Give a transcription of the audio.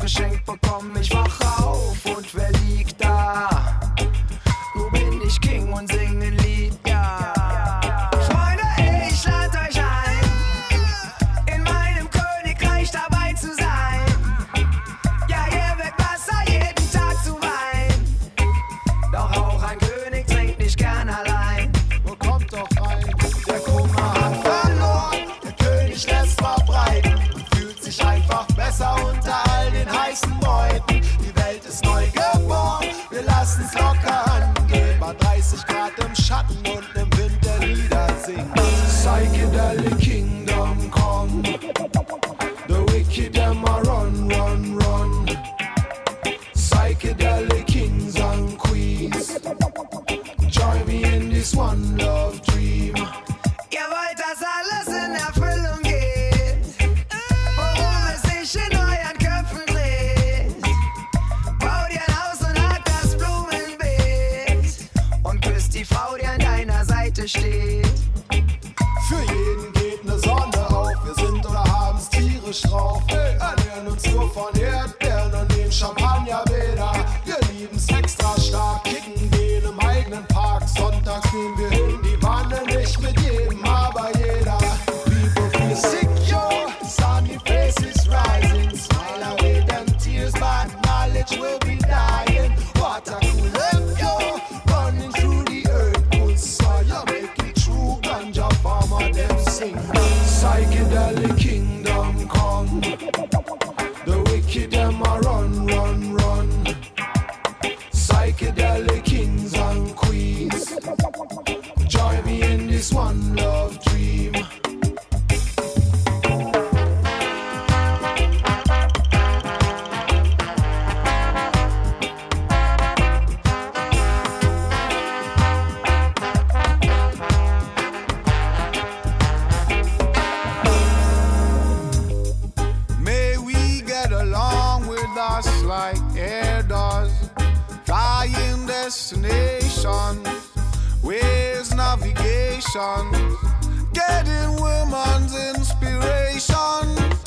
geschenkt bekommen. Ich wache auf und wer liegt da? Nur bin ich King und sing ein Lied, ja. Freunde, ich lade euch ein, in meinem Königreich dabei zu sein. Ja, hier wird Wasser jeden Tag zu Wein. Doch auch ein König trinkt nicht gern allein. Wo kommt doch rein? Der Kummer hat verloren, der König lässt verbreiten und fühlt sich einfach besser unter all den heißen Beuten. Die Welt ist neu geboren, wir lassen's locker angehen. Bei 30 Grad im Schatten und im Wind der Lieder singen. Psychedelic Kingdom come, the wicked them a run, run, run. Psychedelic kings and queens, join me in this one love dream. Ihr wollt, dass alles in Erfüllung geht, worum es sich in euren Köpfen dreht. Bau dir ein Haus und hab das Blumenbeet und küsst die Frau, die an deiner Seite steht. Für jeden geht ne Sonne auf, wir sind oder haben's tierisch drauf. Ernähren uns nur von Erdbeeren und nehmen Champagnerbäder. Wir lieben's extra stark, kicken gehen im eigenen Park. Sonntags gehen wir in die Wanne, nicht mit jedem, aber jeder. People feel sick, yo, sunny faces rising. Smile away them tears, but knowledge will be dying. Water cool, yo, running through the earth. Good soil, make it true, ganja farmer them sing. Psychedelic kingdom come, the wicked them a run, run, run. Psychedelic kings and queens, join me in this one love dream. May we get along with us like air does. Flying destination, ways navigation, getting women's inspiration.